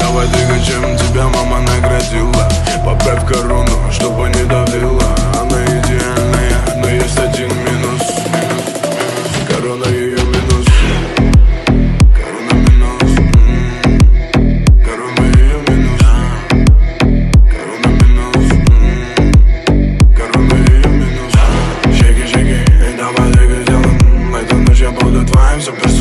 давай двигай, чем тебя мама наградила. Поправь корону, чтобы не давила. Она идеальная, но есть один минус. Корона ее минус. Корона минус. Корона ее минус. Корона минус. Корона ее минус. Шейки, шейки, давай двигай, сделаем. Эту ночь я буду твоим, все